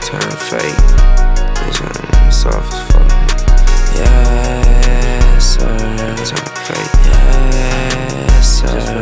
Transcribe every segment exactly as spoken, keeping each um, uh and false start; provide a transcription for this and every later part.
turn fake. Bitch, I'm soft as fuck. Yes, sir. Turn fake. Yes, sir.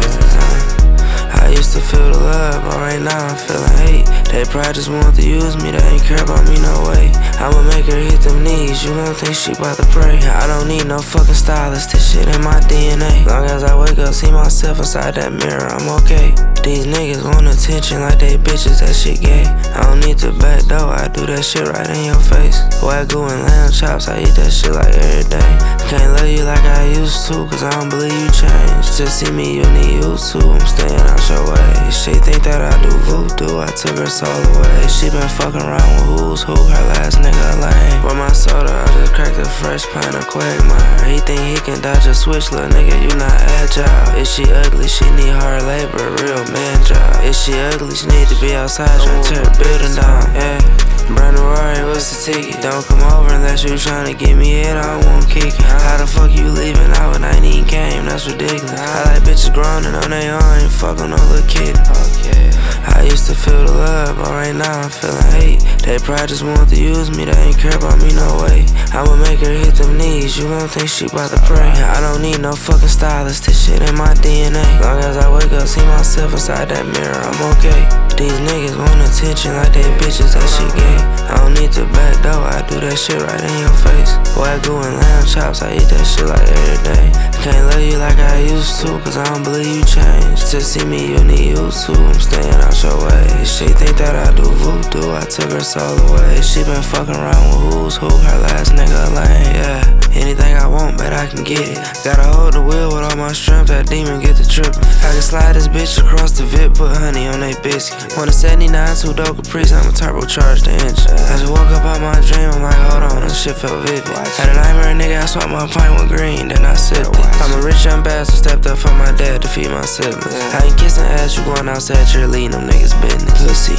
I used to feel the love, but right now I'm feeling hate. They probably just want to use me, they ain't care about me no way. I'ma make her hit them knees, you gon' think she bout to pray. I don't need no fucking stylist, this shit in my D N A. Long as I wake up, see myself inside that mirror, I'm okay. These niggas want attention like they bitches, that shit gay. I don't need to back door, I do that shit right in your face. Wagyu and lamb chops, I eat that shit like every day. Can't love you like I used to, cause I don't believe you changed. Just see me, you need you too, I'm staying out your way. She think that I do voodoo, I took her soul away. She been fucking around with who's who, her last nigga lame. For my soda, I just cracked a fresh pint of Quagmire. He think he can dodge a switch, little nigga, you not agile. If she ugly, she need hard labor, a real man job. If she ugly, she need to be outside trying to tear a building down, yeah. Brand new Rari, what's the ticket? Don't come over unless you tryna get me hit, I won't kick it. How the fuck you leaving out when I ain't even came? That's ridiculous. I like bitches grown and on they own, ain't fuck on no little kid. I used to feel the love, but right now I'm feeling hate. They probably just want to use me, they ain't care about me no way. I'ma make her hit them knees, you gon' think she bout to pray. I don't need no fucking stylist, this shit in my D N A. Long as I wake up, see myself inside that mirror, I'm okay. These niggas want attention like they bitches, that shit gay. I don't need to back door, I do that shit right in your face. Wagyu and lamb chops, I eat that shit like every day. Can't love you like I used to, cause I don't believe you changed. Just see me, you need you too, I'm staying out your way. She think that I do voodoo, I took her soul away. She been fucking around with who's who, her last nigga lame, yeah. Anything I want, bet I can get it. Gotta hold the wheel with all my strength, that demon get the trippin'. I can slide this bitch across the V I P, put honey on they biscuit. Want a seventy-nine, two dope Caprice, I'ma turbocharge the engine. I just woke up out my dream, I'm like, hold on, this shit felt vivid. Had a nightmare, nigga, I swapped my pint with green, then I sipped it. I'm a rich young bastard, stepped up for my dad to feed my siblings. I ain't kissing ass, you going outside, you're leading them niggas business. Pussy.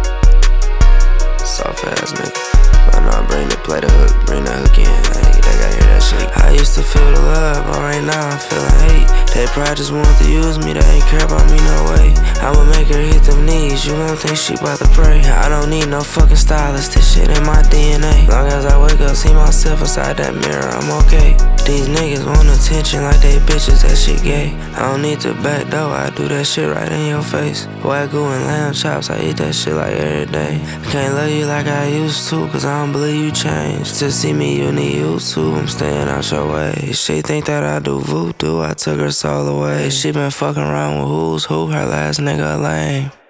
Soft ass nigga. But no, bring the play the hook, bring the hook in. Hey, they gotta hear that shit. I used to feel the love, but right now I'm feeling hate. They probably just want to use me, they ain't care about me no way. I'ma make her hit them knees, you gon' think she bout to pray. I don't need no fucking stylist, this shit in my D N A. Long as I wake up, see myself inside that mirror, I'm okay. These niggas want attention like they bitches, that shit gay. I don't need to back door, I do that shit right in your face. Wagyu and lamb chops, I eat that shit like every day. Can't love you like I used to, cause I don't believe you changed. To see me, you need you too, I'm staying out your way. She think that I do voodoo, I took her soul away. She been fucking around with who's who, her last nigga lame.